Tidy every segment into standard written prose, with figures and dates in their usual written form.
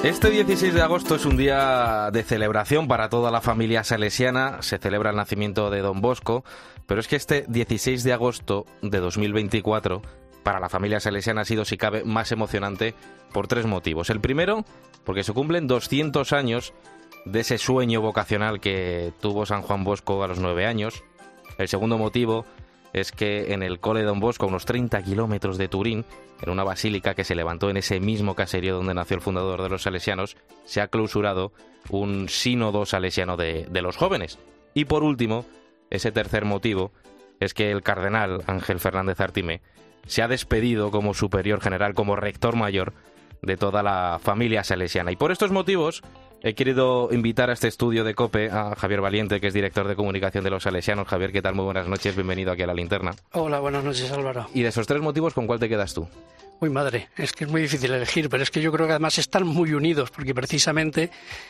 Este 16 de agosto es un día de celebración para toda la familia salesiana. Se celebra el nacimiento de Don Bosco, pero es que este 16 de agosto de 2024 para la familia salesiana ha sido, si cabe, más emocionante por tres motivos. El primero, porque se cumplen 200 años de ese sueño vocacional que tuvo San Juan Bosco a los 9 años. El segundo motivo es que en el cole Don Bosco, a unos 30 kilómetros de Turín, en una basílica que se levantó en ese mismo caserío donde nació el fundador de los salesianos, se ha clausurado un sínodo salesiano de los jóvenes. Y por último, ese tercer motivo es que el cardenal Ángel Fernández Artime se ha despedido como superior general, como rector mayor de toda la familia salesiana. Y por estos motivos he querido invitar a este estudio de COPE a Javier Valiente, que es director de comunicación de los salesianos. Javier, ¿qué tal? Muy buenas noches, bienvenido aquí a La Linterna. Hola, buenas noches, Álvaro. Y de esos tres motivos, ¿con cuál te quedas tú? Uy, madre, es que es muy difícil elegir, pero es que yo creo que además están muy unidos, porque precisamente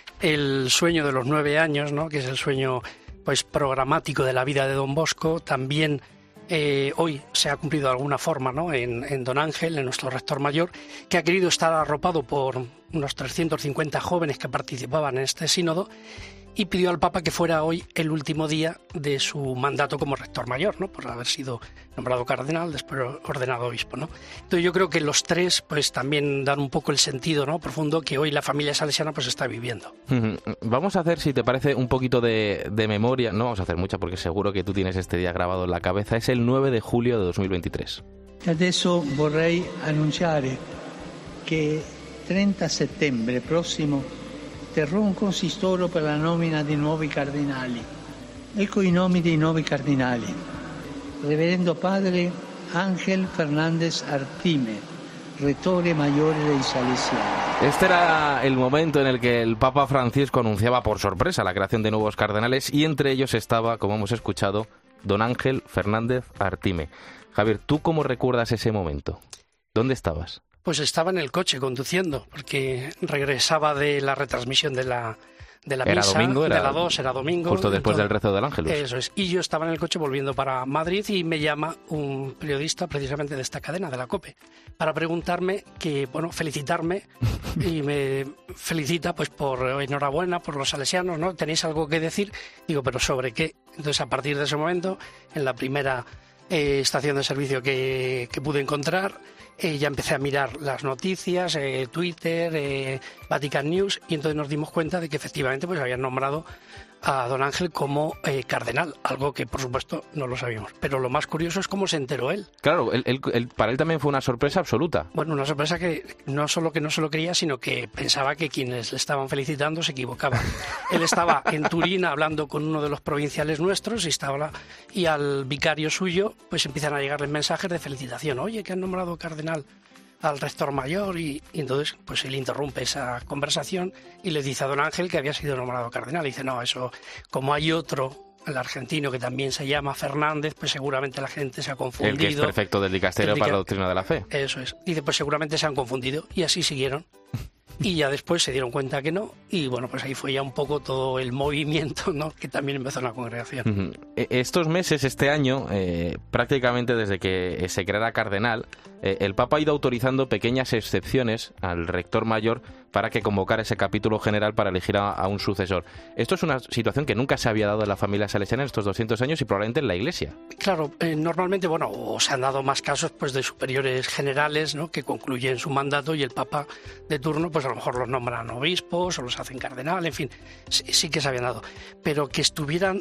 el sueño de los 9 años, ¿no?, que es el sueño pues programático de la vida de Don Bosco, también hoy se ha cumplido de alguna forma, ¿no?, en Don Ángel, en nuestro rector mayor, que ha querido estar arropado por unos 350 jóvenes que participaban en este sínodo, y pidió al Papa que fuera hoy el último día de su mandato como rector mayor, ¿no?, por haber sido nombrado cardenal, después ordenado obispo, ¿no? Entonces yo creo que los tres pues también dan un poco el sentido, ¿no?, profundo que hoy la familia salesiana pues está viviendo. Vamos a hacer, si te parece, un poquito de memoria. No vamos a hacer mucha porque seguro que tú tienes este día grabado en la cabeza. Es el 9 de julio de 2023. Adesso vorrei annunciare che 30 settembre prossimo terrò un consistorio per la nomina di nuovi cardinali. Ecco i nomi dei nuovi cardinali. Reverendo Padre Ángel Fernández Artime, Rettore Maggiore dei Salesiani. Este era el momento en el que el Papa Francisco anunciaba por sorpresa la creación de nuevos cardenales, y entre ellos estaba, como hemos escuchado, Don Ángel Fernández Artime. Javier, ¿tú cómo recuerdas ese momento? ¿Dónde estabas? Pues estaba en el coche conduciendo, porque regresaba de la retransmisión de la misa, domingo, de la 2, era domingo. Justo después del rezo del Ángelus. Eso es. Y yo estaba en el coche volviendo para Madrid y me llama un periodista precisamente de esta cadena, de la COPE, para preguntarme felicitarme, y me felicita pues por enhorabuena por los salesianos, ¿no? ¿Tenéis algo que decir? Digo, ¿pero sobre qué? Entonces, a partir de ese momento, en la primera estación de servicio que pude encontrar, ya empecé a mirar las noticias, Twitter, Vatican News, y entonces nos dimos cuenta de que efectivamente pues habían nombrado a Don Ángel como cardenal, algo que por supuesto no lo sabíamos. Pero lo más curioso es cómo se enteró él. Claro, para él también fue una sorpresa absoluta. Bueno, una sorpresa que no solo que no se lo creía, sino que pensaba que quienes le estaban felicitando se equivocaban. Él estaba en Turín hablando con uno de los provinciales nuestros y al vicario suyo pues empiezan a llegarle mensajes de felicitación. Oye, que han nombrado cardenal al rector mayor, y entonces pues él interrumpe esa conversación y le dice a Don Ángel que había sido nombrado cardenal. Y dice, no, eso, como hay otro, el argentino, que también se llama Fernández, pues seguramente la gente se ha confundido. El que es prefecto del dicasterio para la doctrina de la fe. Eso es. Dice, pues seguramente se han confundido, y así siguieron. Y ya después se dieron cuenta que no, y bueno, pues ahí fue ya un poco todo el movimiento, ¿no?, que también empezó en la congregación. Estos meses, este año, prácticamente desde que se creara cardenal, el Papa ha ido autorizando pequeñas excepciones al rector mayor para que convocara ese capítulo general para elegir a un sucesor. Esto es una situación que nunca se había dado en la familia salesiana en estos 200 años y probablemente en la Iglesia. Claro, normalmente, o se han dado más casos pues de superiores generales, ¿no?, que concluyen su mandato y el Papa de turno pues a lo mejor los nombran obispos o los hacen cardenal, en fin, sí que se habían dado. Pero que estuvieran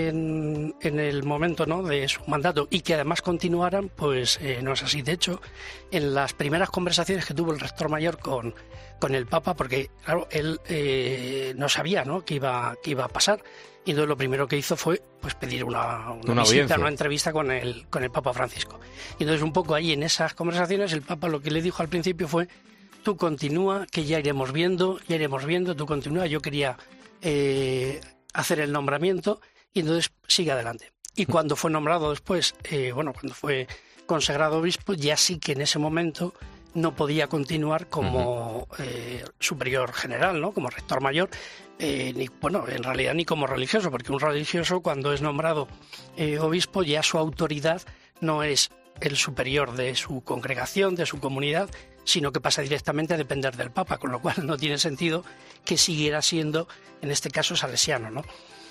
en el momento, ¿no?, de su mandato y que además continuaran, pues no es así. De hecho, en las primeras conversaciones que tuvo el rector mayor con el Papa, porque claro, él no sabía, ¿no?, qué iba a pasar, y entonces lo primero que hizo fue pues pedir una visita, una entrevista con el Papa Francisco. Y entonces un poco ahí en esas conversaciones el Papa lo que le dijo al principio fue: tú continúa, que ya iremos viendo, tú continúa, yo quería hacer el nombramiento, y entonces sigue adelante. Y cuando fue nombrado después, cuando fue consagrado obispo, ya sí que en ese momento no podía continuar como superior general, ¿no?, como rector mayor, en realidad ni como religioso, porque un religioso cuando es nombrado obispo ya su autoridad no es el superior de su congregación, de su comunidad, sino que pasa directamente a depender del Papa, con lo cual no tiene sentido que siguiera siendo, en este caso, salesiano, ¿no?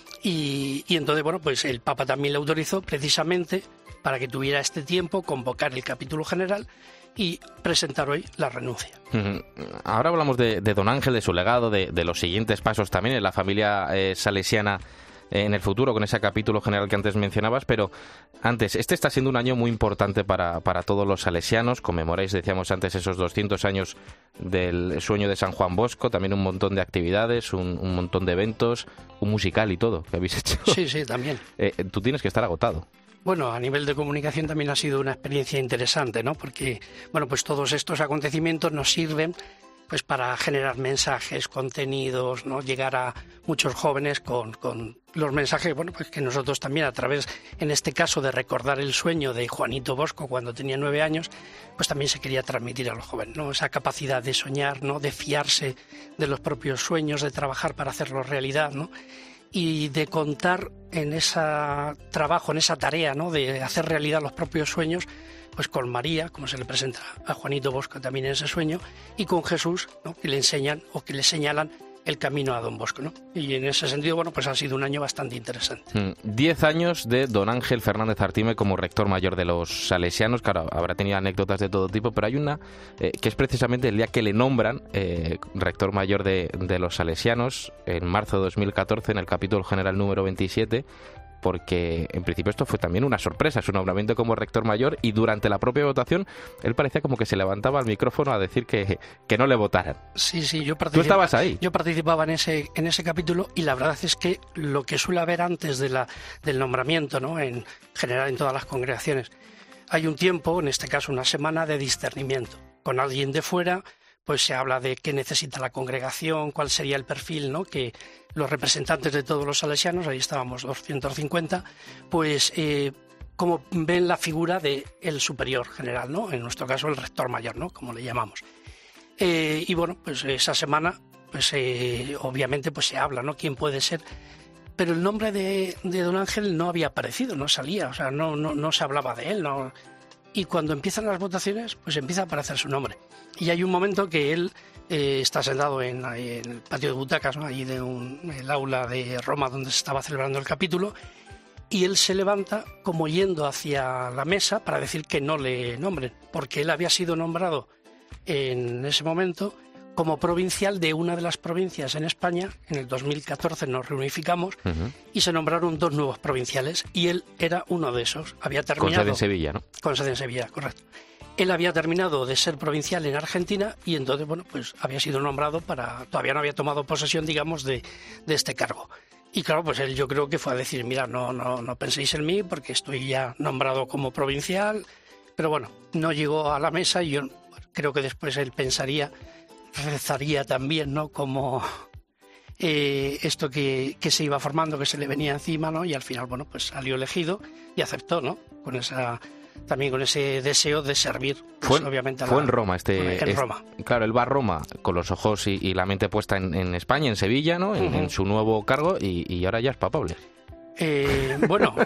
Y entonces, bueno, pues el Papa también le autorizó precisamente para que tuviera este tiempo, convocar el capítulo general y presentar hoy la renuncia. Ahora hablamos de don Ángel, de su legado, de los siguientes pasos también en la familia salesiana en el futuro, con ese capítulo general que antes mencionabas, pero antes, este está siendo un año muy importante para todos los salesianos. Conmemoráis, decíamos antes, esos 200 años del sueño de San Juan Bosco, también un montón de actividades, un montón de eventos, un musical y todo que habéis hecho. Sí, también. Tú tienes que estar agotado. Bueno, a nivel de comunicación también ha sido una experiencia interesante, ¿no? Porque, bueno, pues todos estos acontecimientos nos sirven pues para generar mensajes, contenidos, ¿no? Llegar a muchos jóvenes con los mensajes, bueno, pues que nosotros también a través, en este caso, de recordar el sueño de Juanito Bosco cuando tenía 9 años, pues también se quería transmitir a los jóvenes, ¿no? Esa capacidad de soñar, ¿no? De fiarse de los propios sueños, de trabajar para hacerlos realidad, ¿no? Y de contar en ese trabajo, en esa tarea, ¿no? De hacer realidad los propios sueños, pues con María, como se le presenta a Juanito Bosco también en ese sueño, y con Jesús, ¿no? Que le enseñan o que le señalan el camino a don Bosco, ¿no? Y en ese sentido, bueno, pues ha sido un año bastante interesante. 10 años de don Ángel Fernández Artime como rector mayor de los salesianos. Claro, habrá tenido anécdotas de todo tipo, pero hay una que es precisamente el día que le nombran rector mayor de los salesianos, en marzo de 2014, en el capítulo general número 27, porque en principio esto fue también una sorpresa, su nombramiento como rector mayor, y durante la propia votación él parecía como que se levantaba al micrófono a decir que no le votaran. Sí, yo participaba. ¿Tú estabas ahí? Yo participaba en ese capítulo, y la verdad es que lo que suele haber antes del nombramiento, ¿no? En general en todas las congregaciones, hay un tiempo, en este caso una semana, de discernimiento. Con alguien de fuera, pues se habla de qué necesita la congregación, cuál sería el perfil, ¿no? Que los representantes de todos los salesianos, ahí estábamos 250, pues cómo ven la figura del superior general, ¿no? En nuestro caso el rector mayor, ¿no? Como le llamamos. Y bueno, pues esa semana, pues obviamente pues se habla, ¿no? ¿Quién puede ser? Pero el nombre de don Ángel no había aparecido, no salía, o sea, no se hablaba de él, ¿no? Y cuando empiezan las votaciones, pues empieza a aparecer su nombre. Y hay un momento que él está sentado en el patio de butacas, ¿no? Allí el aula de Roma donde se estaba celebrando el capítulo, y él se levanta como yendo hacia la mesa para decir que no le nombren, porque él había sido nombrado en ese momento como provincial de una de las provincias en España. En el 2014 nos reunificamos y se nombraron 2 nuevos provinciales, y él era uno de esos. Había terminado, con sede en Sevilla, ¿no? Con sede en Sevilla, correcto. Él había terminado de ser provincial en Argentina, y entonces, bueno, pues había sido nombrado todavía no había tomado posesión, digamos, de este cargo. Y claro, pues él, yo creo que fue a decir, mira, no penséis en mí porque estoy ya nombrado como provincial. Pero bueno, no llegó a la mesa, y yo creo que después él rezaría también, ¿no? Como esto que se iba formando, que se le venía encima, ¿no? Y al final, bueno, pues salió elegido y aceptó, ¿no? También con ese deseo de servir, pues, obviamente fue en Roma. Roma. Claro, él va a Roma con los ojos y la mente puesta en España, en Sevilla, ¿no? En su nuevo cargo, y ahora ya es papable. Bueno,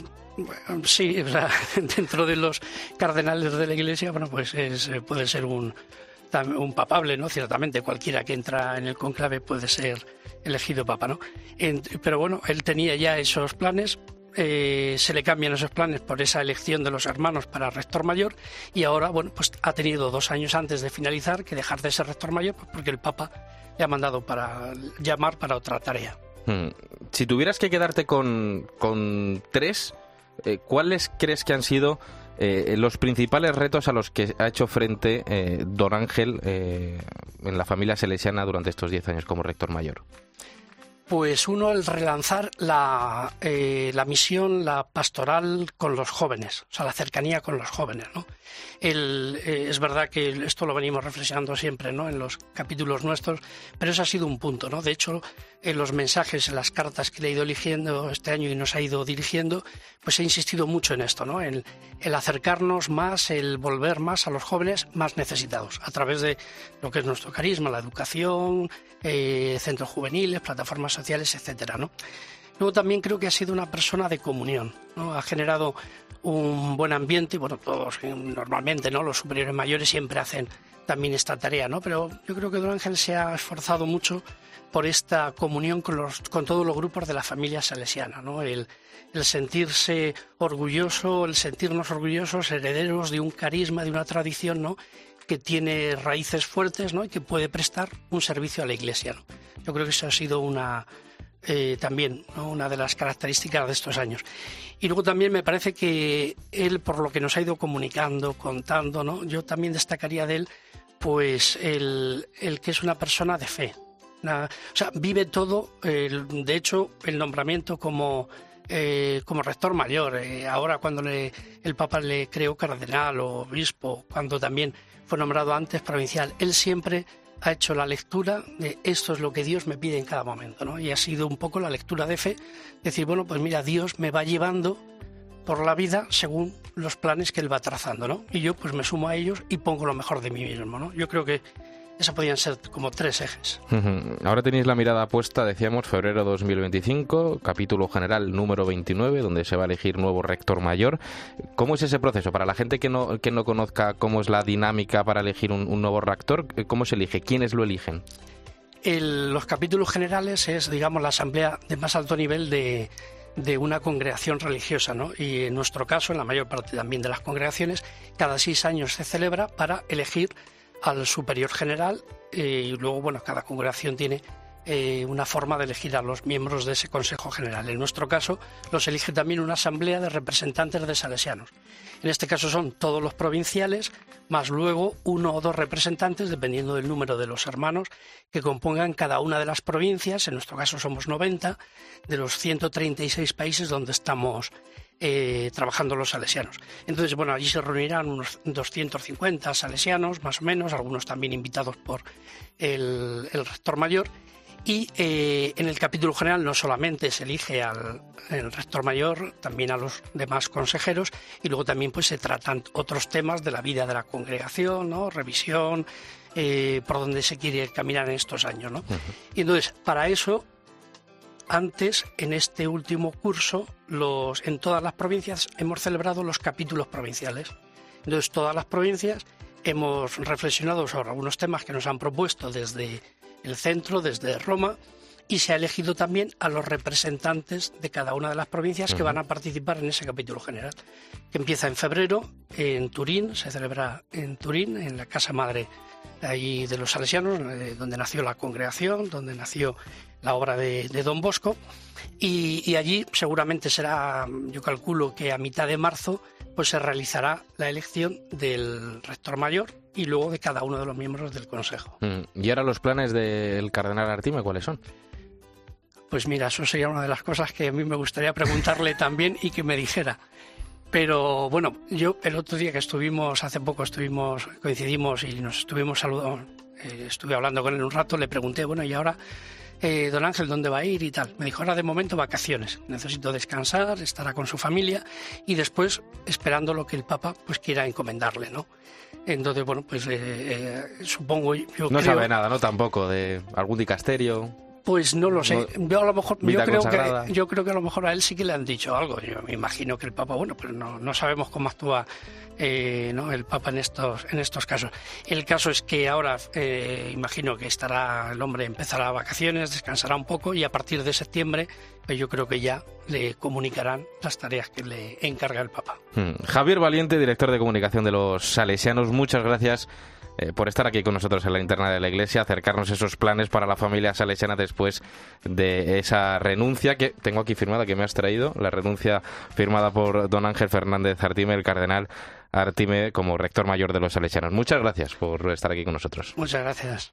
sí, o sea, dentro de los cardenales de la Iglesia, bueno, pues puede ser un papable, ¿no? Ciertamente, cualquiera que entra en el conclave puede ser elegido papa, ¿no? Pero bueno, él tenía ya esos planes. Se le cambian esos planes por esa elección de los hermanos para rector mayor, y ahora, bueno, pues ha tenido 2 años antes de finalizar que dejar de ser rector mayor, pues porque el Papa le ha mandado para llamar para otra tarea. Si tuvieras que quedarte con 3, ¿cuáles crees que han sido los principales retos a los que ha hecho frente don Ángel en la familia salesiana durante estos 10 años como rector mayor? Pues uno, el relanzar la misión, la pastoral con los jóvenes, o sea, la cercanía con los jóvenes, ¿no? Es verdad que esto lo venimos reflexionando siempre, ¿no? En los capítulos nuestros, pero ese ha sido un punto, ¿no? De hecho, en los mensajes, en las cartas que le he ido eligiendo este año y nos ha ido dirigiendo, pues he insistido mucho en esto, ¿no? El acercarnos más, el volver más a los jóvenes más necesitados, a través de lo que es nuestro carisma, la educación, centros juveniles, plataformas sociales, etcétera, ¿no? Luego también creo que ha sido una persona de comunión, ¿no? Ha generado un buen ambiente, bueno, todos normalmente, ¿no? Los superiores mayores siempre hacen también esta tarea, ¿no? Pero yo creo que don Ángel se ha esforzado mucho por esta comunión con todos los grupos de la familia salesiana, ¿no? El sentirse orgulloso, el sentirnos orgullosos, herederos de un carisma, de una tradición, ¿no? Que tiene raíces fuertes, ¿no? Y que puede prestar un servicio a la Iglesia, ¿no? Yo creo que eso ha sido también, ¿no? Una de las características de estos años. Y luego también me parece que él, por lo que nos ha ido comunicando, contando, ¿no? Yo también destacaría de él, pues, el que es una persona de fe. O sea, vive todo, de hecho, el nombramiento como rector mayor, ahora cuando el Papa le creó cardenal o obispo, cuando también fue nombrado antes provincial, él siempre ha hecho la lectura de esto es lo que Dios me pide en cada momento, ¿no? Y ha sido un poco la lectura de fe, decir, bueno, pues mira, Dios me va llevando por la vida según los planes que Él va trazando, ¿no? Y yo pues me sumo a ellos y pongo lo mejor de mí mismo, ¿no? Yo creo que esos podían ser como 3 ejes. Ahora tenéis la mirada puesta, decíamos, febrero 2025, capítulo general número 29, donde se va a elegir nuevo rector mayor. ¿Cómo es ese proceso? Para la gente que no conozca cómo es la dinámica para elegir un nuevo rector, ¿cómo se elige? ¿Quiénes lo eligen? Los capítulos generales es, digamos, la asamblea de más alto nivel de una congregación religiosa, ¿no? Y en nuestro caso, en la mayor parte también de las congregaciones, cada 6 años se celebra para elegir al superior general y luego, bueno, cada congregación tiene una forma de elegir a los miembros de ese Consejo General. En nuestro caso, los elige también una asamblea de representantes de salesianos. En este caso son todos los provinciales, más luego 1 o 2 representantes, dependiendo del número de los hermanos, que compongan cada una de las provincias. En nuestro caso somos 90, de los 136 países donde estamos trabajando los salesianos. Entonces, bueno, allí se reunirán unos 250 salesianos, más o menos, algunos también invitados por el rector mayor. Y en el capítulo general no solamente se elige al rector mayor, también a los demás consejeros, y luego también pues se tratan otros temas de la vida de la congregación, ¿no? Revisión, por dónde se quiere caminar en estos años, ¿no? Y entonces, para eso, antes, en este último curso, en todas las provincias hemos celebrado los capítulos provinciales. Entonces, todas las provincias hemos reflexionado sobre algunos temas que nos han propuesto desde el centro, desde Roma, y se ha elegido también a los representantes de cada una de las provincias que van a participar en ese capítulo general, que empieza en febrero en Turín, se celebra en Turín, en la casa madre ahí de los salesianos, donde nació la congregación, donde nació la obra de Don Bosco, y allí seguramente será, yo calculo que a mitad de marzo, pues se realizará la elección del rector mayor y luego de cada uno de los miembros del Consejo. ¿Y ahora los planes del cardenal Artime cuáles son? Pues mira, eso sería una de las cosas que a mí me gustaría preguntarle también y que me dijera. Pero bueno, yo el otro día que hace poco coincidimos y nos estuvimos saludando, estuve hablando con él un rato, le pregunté, bueno, y ahora, don Ángel, ¿dónde va a ir y tal? Me dijo, ahora de momento vacaciones, necesito descansar, estará con su familia y después esperando lo que el Papa pues quiera encomendarle, ¿no? Entonces, bueno, pues supongo... No sabe nada, ¿no? Tampoco, de algún dicasterio... Pues no lo sé. No, yo a lo mejor yo creo que a lo mejor a él sí que le han dicho algo. Yo me imagino que el Papa, bueno, pero no sabemos cómo actúa ¿no? el Papa en estos casos. El caso es que ahora imagino que el hombre empezará vacaciones, descansará un poco y a partir de septiembre pues yo creo que ya le comunicarán las tareas que le encarga el Papa. Javier Valiente, director de comunicación de los salesianos, muchas gracias por estar aquí con nosotros en la Linterna de la Iglesia, acercarnos esos planes para la familia salesiana después de esa renuncia que tengo aquí firmada, que me has traído, la renuncia firmada por don Ángel Fernández Artime, el cardenal Artime, como rector mayor de los salesianos. Muchas gracias por estar aquí con nosotros. Muchas gracias.